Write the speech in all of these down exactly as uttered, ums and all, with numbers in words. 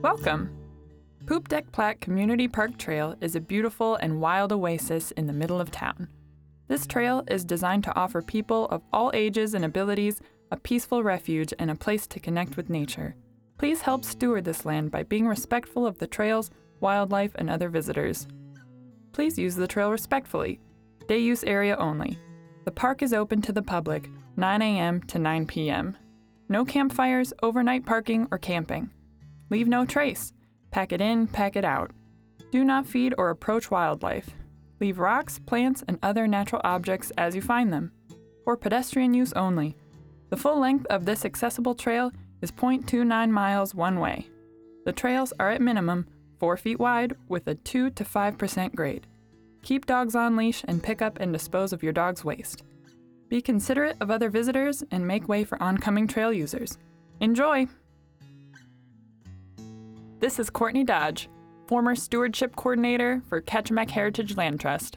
Welcome! Poop Deck Platte Community Park Trail is a beautiful and wild oasis in the middle of town. This trail is designed to offer people of all ages and abilities a peaceful refuge and a place to connect with nature. Please help steward this land by being respectful of the trails, wildlife, and other visitors. Please use the trail respectfully. Day use area only. The park is open to the public, nine a.m. to nine p.m. No campfires, overnight parking, or camping. Leave no trace. Pack it in, pack it out. Do not feed or approach wildlife. Leave rocks, plants, and other natural objects as you find them. For pedestrian use only. The full length of this accessible trail is zero point two nine miles one way. The trails are at minimum four feet wide with a two to five percent grade. Keep dogs on leash and pick up and dispose of your dog's waste. Be considerate of other visitors and make way for oncoming trail users. Enjoy! This is Courtney Dodge, former Stewardship Coordinator for Kachemak Heritage Land Trust.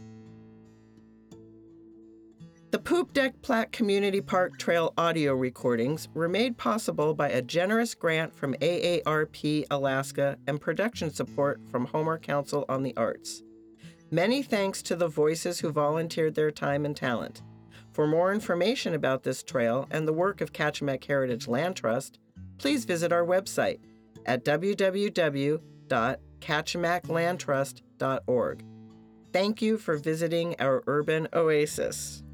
The Poop Deck Platte Community Park Trail audio recordings were made possible by a generous grant from A A R P Alaska and production support from Homer Council on the Arts. Many thanks to the voices who volunteered their time and talent. For more information about this trail and the work of Kachemak Heritage Land Trust, please visit our website at w w w dot kachemak land trust dot org. Thank you for visiting our urban oasis.